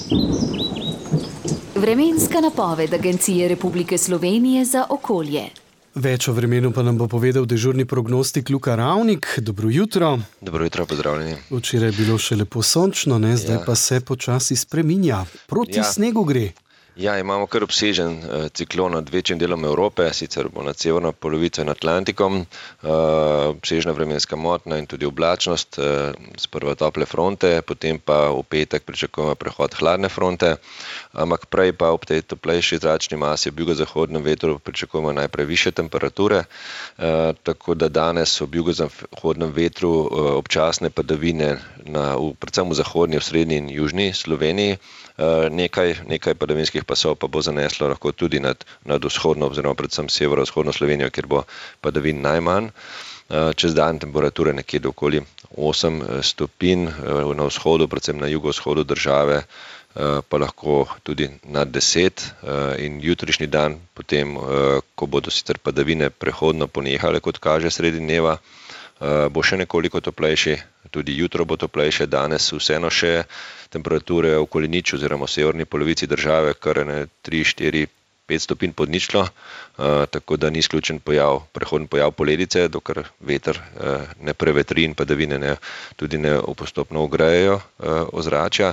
Vremenska napoved Agencije Republike Slovenije za okolje. Več o vremenu pa nam bo povedal dežurni prognostik Luka Ravnik. Dobro jutro. Dobro jutro, pozdravljeni. Včeraj je bilo še lepo sončno, zdaj pa se počasi spreminja. Proti snegu gre. Ja, imamo kar obsežen ciklon nad večjim delom Evrope, sicer bo nad severno polovico in Atlantikom, obsežna vremenska motnja in tudi oblačnost, sprva tople fronte, potem pa v petek pričakujemo prehod hladne fronte, ampak prej pa ob tej toplejši zračni masi ob jugozahodnem vetru pričakujemo najprej višje temperature, tako da danes ob jugozahodnem vetru občasne padavine predvsem v zahodni, v srednji in južni Sloveniji, nekaj padavinskih pasov pa bo zaneslo lahko tudi nad vzhodno oziroma predvsem severovzhodno Slovenijo, kjer bo padavin najmanj. Čez dan temperature nekje do okoli 8 stopinj, na vzhodu, predvsem na jugovzhodu države, pa lahko tudi nad 10 in jutrišnji dan, potem, ko bodo sicer padavine prehodno ponehale, kot kaže sredi dneva, bo še nekoliko toplejši, tudi jutro bo toplejše, danes vseeno še temperature okoli nič oziroma v severni polovici države kar 3, 4, 5 stopinj pod ničlo, tako da ni izključen prehoden pojav poledice, dokler veter ne prevetri in padavine tudi ne postopno ogrejejo ozračja.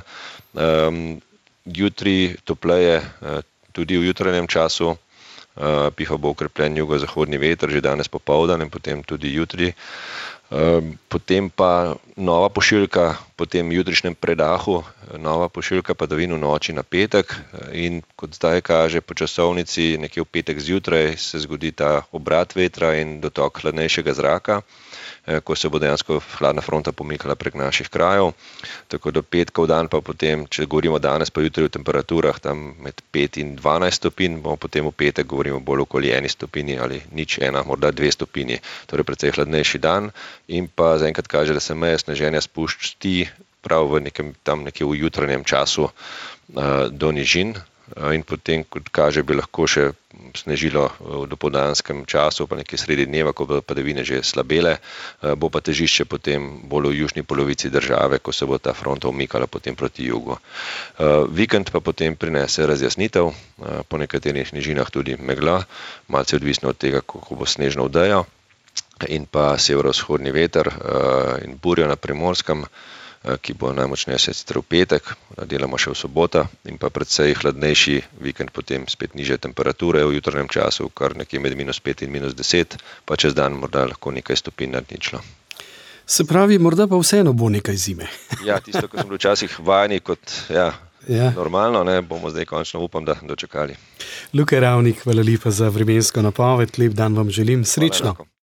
Jutri topleje tudi v jutranjem času, pihal bo okrepljen jugozahodni veter že danes popoldan in potem tudi jutri. Potem pa nova pošiljka po tem jutrišnjem predahu, nova pošiljka padavin v noči na petek in kot zdaj kaže po časovnici, nekje v petek zjutraj se zgodi ta obrat vetra in dotok hladnejšega zraka, ko se bo dejansko hladna fronta pomikala prek naših krajev. Tako do petkov dan pa potem, če govorimo danes pa jutri o temperaturah tam med 5 in 12 stopinj, bomo potem v petek govorimo bolj okoli 1 stopinji ali 0,1, morda 2 stopinji, torej precej hladnejši dan. In pa zaenkrat kaže, da se meje sneženja spušča prav nekje v jutranjem času do nižin in potem, kot kaže, bi lahko še snežilo v dopoldanskem času, pa nekje sredi dneva, ko bodo padavine že slabele, bo pa težišče potem bolj v južni polovici države, ko se bo ta fronta umikala potem proti jugu. Vikend pa potem prinese razjasnitev, po nekaterih nižinah tudi megla, malce odvisno od tega, kako bo snežno odejo, in pa severovzhodni veter in burja na Primorskem, ki bo najmočnejša sicer v petek, delamo še v sobota in pa precej hladnejši vikend, potem spet nižje temperature v jutranjem času, kar nekje med -5 in -10, pa čez dan morda lahko nekaj stopinj nad ničlo. Se pravi, morda pa vseeno bo nekaj zime. Ja, tisto, ko smo bili včasih vajeni kot normalno, bomo zdaj končno, upam, da dočakali. Luka Ravnik, hvala lepa za vremensko napoved, lep dan vam želim, srečno.